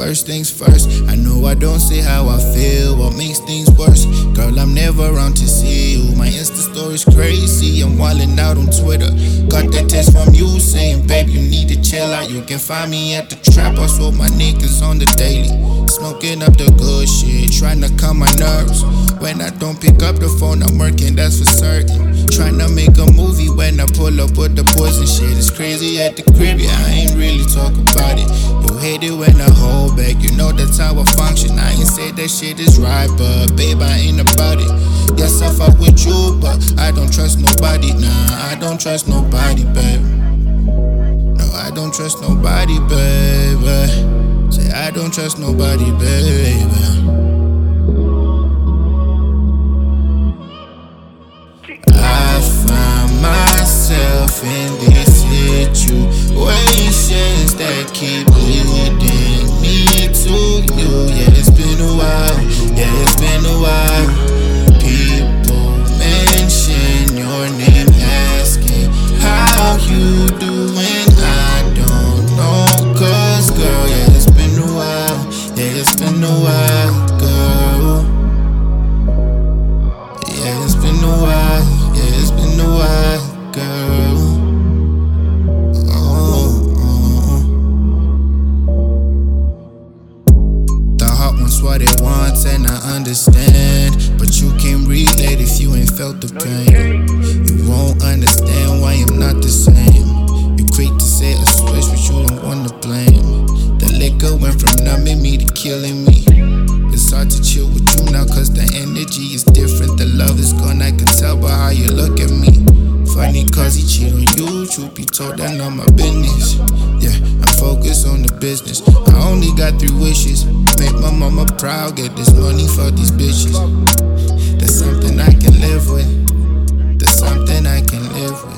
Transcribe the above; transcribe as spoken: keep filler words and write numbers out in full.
first things first. I know I don't say how I feel, what makes things worse. Girl, I'm never around to see you. My Insta story's crazy, I'm wildin' out on Twitter. Got that text from you saying, babe, you need to chill out. You can find me at the trap house with my niggas on the daily, smoking up the good shit, trying to calm my nerves. When I don't pick up the phone, I'm working, that's for certain. Trying to make a movie when I pull up with the boys and shit. It's crazy at the crib, yeah, I ain't really talk about it. You hate it when I hold back, you know that's how I function. I ain't say that shit is right, but babe, I ain't about it. Yes, I fuck with you, but I don't trust nobody. Nah, I don't trust nobody, babe. No, I don't trust nobody, baby. Say I don't trust nobody, baby. I find myself in these situations that keep leading me to you. Yeah, it's been a while, yeah, it's been a while. People mention your name, asking how you doing. I don't know, cause girl, yeah, it's been a while, yeah, it's been a while, girl. Yeah, it's been a while, yeah, it's been a while, girl. Oh, oh. The hot ones what they want and I understand, but you can't relate if you ain't felt the pain. You won't understand why I'm not the same. You quick to say a switch, but you don't wanna blame. The liquor went from numbing me to killing me. It's hard to chill with you now cause the energy is different. The love is gone, I can tell by how you look at me. Funny cause he cheat on you, truth be told, that's not my business. Yeah, I'm focused on the business. I only got three wishes: make my mama proud, get this money for these bitches. That's something I can live with. That's something I can live with.